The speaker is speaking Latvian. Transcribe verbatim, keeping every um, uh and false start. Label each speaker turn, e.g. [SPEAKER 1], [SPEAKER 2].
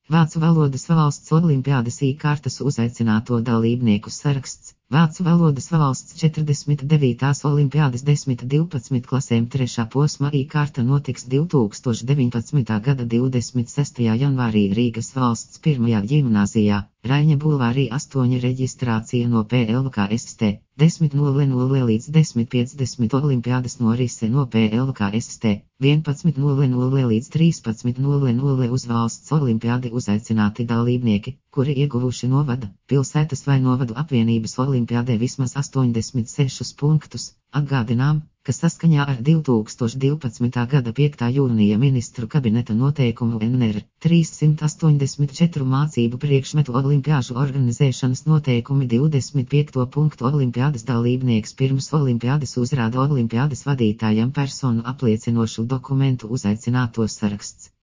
[SPEAKER 1] Vācu valodas valsts olimpiādes īkārtas uzaicināto dalībnieku saraksts. Vācu valodas valsts četrdesmit devītās olimpiādes desmit divpadsmit klasēm trešā posma īkārta notiks divtūkstoš deviņpadsmitā gada divdesmit sestajā janvārī Rīgas valsts pirmajā ģimnāzijā. Raiņa bulvārī astoņi reģistrācija no P L K S T. desmit nulle nulle līdz desmit piecdesmit olimpiādes norise no P L K S T. vienpadsmit nulle nulle līdz trīspadsmit nulle nulle uz valsts olimpiādi uzaicināti dalībnieki, kuri ieguvuši novada, pilsētas vai novadu apvienības olimpiādē vismaz astoņdesmit sešus punktus. Atgādinām, ka saskaņā ar divtūkstoš divpadsmitā gada piektā jūnija ministru kabineta noteikumu N R trīssimt astoņdesmit četri mācību priekšmetu olimpiāžu organizēšanas noteikumi divdesmit piekto punktu olimpiādas dalībnieks pirms olimpiādas uzrāda olimpiādas vadītājam personu apliecinošu dokumentu uzaicināto saraksts.